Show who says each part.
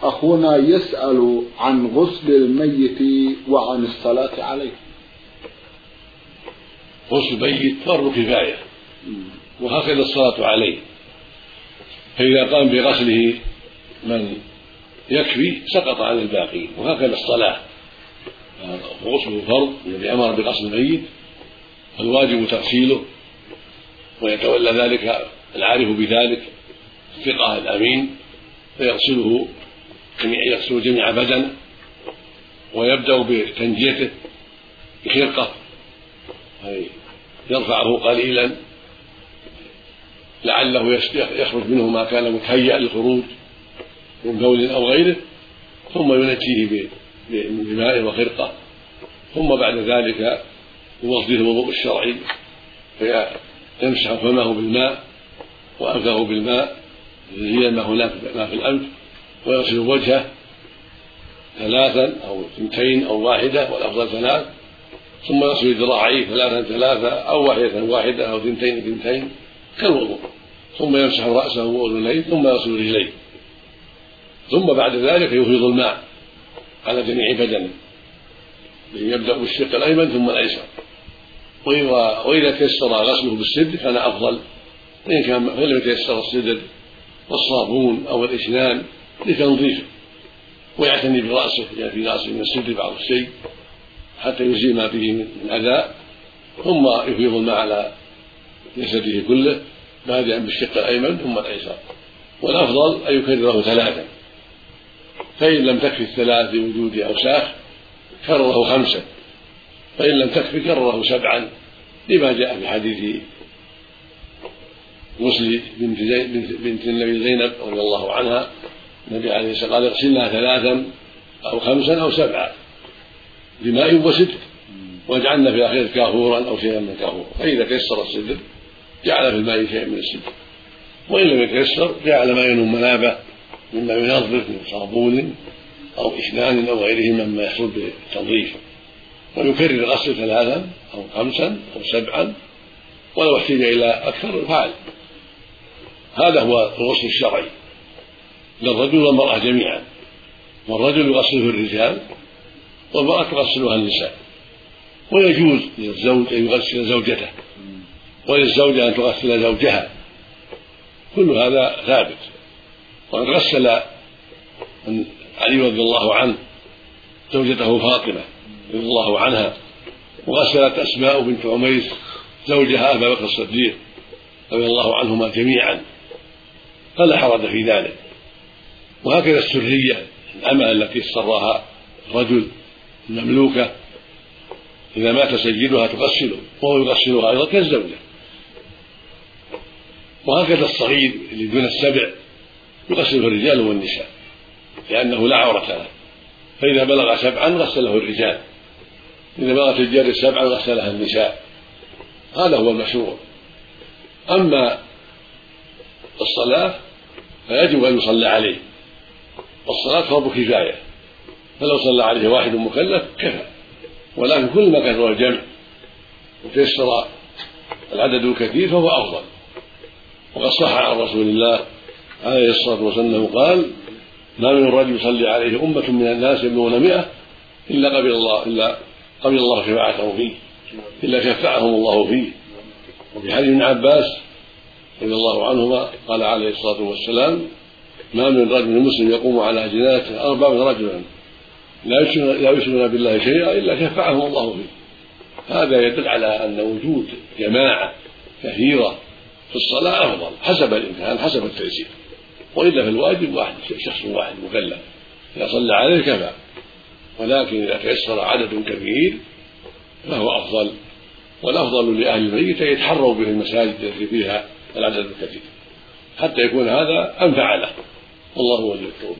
Speaker 1: أخونا يسأل عن غسل الميت وعن الصلاة عليه.
Speaker 2: غسل الميت فرض كفاية، وهكذا الصلاة عليه، فإذا قام بغسله من يكفي سقط عن الباقين، وهكذا الصلاة غسله فرض الذي أمر بغسل الميت، فالواجب تغسيله، ويتولى ذلك العارف بذلك الثقة الأمين فيغسله يغسل جميع بدنه، ويبدأ بتنجيته بخرقة يرفعه قليلا لعله يخرج منه ما كان متهيأ للخروج من بول أو غيره، ثم ينجيه بماء وخرقة، ثم بعد ذلك يوضيه الوضوء الشرعي فيمسح فمه بالماء وأنفه بالماء زي ما هناك ما في الأنف، ويغسل وجهه ثلاثا أو اثنتين أو واحدة، والأفضل ثلاث، ثم يغسل ذراعيه ثلاثا أو واحدة أو اثنتين كالوضوء، ثم يمسح رأسه وأذنيه، ثم يغسل رجليه، ثم بعد ذلك يفيض الماء على جميع بدنه، يبدأ بالشق الأيمن ثم الأيسر، وإذا تيسر غسله بالسدر كان أفضل، وإن كان لم يتيسر السدر والصابون أو الإسنان لتنظيفه، ويعتني برأسه في رأسه من السدر بعض الشيء حتى يزيل ما فيه من أذى، ثم يفيض الماء على جسده كله بادئا بالشق الأيمن ثم الأيسر، والأفضل أن يكرره ثلاثا، فإن لم تكفي الثلاث لوجود أوساخ كرره خمسا، فإن لم تكفي كرره سبعا، لما جاء في حديث غسل بنت النبي زينب رضي الله عنها، النبي عليه الصلاة والسلام قال اغسلها ثلاثا أو خمسا أو سبعا بماء وسدر، واجعلنا في آخره كافورا أو شيئا من كافور، فإذا تيسر السدر جعل في الماء شيئا من السدر، وإن لم يتيسر جعل ما ينم منابه مما ينظف من صابون أو إسنان أو غيره مما يحصل بالتنظيف، ويكرر الغسل ثلاثا أو خمسا أو سبعا، ولو احتاج إلى أكثر فعل. هذا هو الغسل الشرعي للرجل والمرأة جميعا، والرجل يغسله الرجال والمرأة تغسلها النساء، ويجوز للزوج أن يغسل زوجته وللزوجة أن تغسل زوجها، كل هذا ثابت. وقد غسل علي رضي الله عنه زوجته فاطمة رضي الله عنها، وغسلت أسماء بنت عميس زوجها أبا بكر الصديق رضي الله عنهما جميعا، فلا حرج في ذلك. وهكذا السرية الأمة التي استراها رجل المملوكة إذا مات سيدها تغسله وهو يغسلها أيضا كالزوجة. وهكذا الصغير اللي دون السبع يغسله الرجال والنساء لأنه لا عورة له، فإذا بلغ سبعا غسله الرجال، إذا بلغت الجار سبعا غسلها النساء، هذا هو المشروع. أما الصلاة فيجب أن يصلى عليه، والصلاة فرض كفاية، فلو صلى عليه واحد مكلف كفى، ولكن كل ما كثر الجمع وتيسر العدد الكثير فهو أفضل. وقد صح عن رسول الله عليه الصلاة والسلام قال: ما من رجل يصلي عليه أمة من الناس يبلغون 100 إلا قبل الله شفاعته فيه، إلا شفعهم الله فيه. وفي حديث ابن عباس رضي الله عنهما قال عليه الصلاة والسلام: ما من رجل مسلم يقوم على جنازة 40 رجلا لا يشركون بالله شيئا إلا شفعهم الله فيه. هذا يدل على أن وجود جماعة كثيرة في الصلاة أفضل حسب الإمكان حسب التيسير، وإلا في الواجب واحد شخص واحد مكلف إذا صلى عليه كفى، ولكن إذا تيسر عدد كبير فهو أفضل. والأفضل لأهل الميت يتحروا به المساجد التي فيها العدد الكثير حتى يكون هذا أنفع له، والله ولي التوفيق.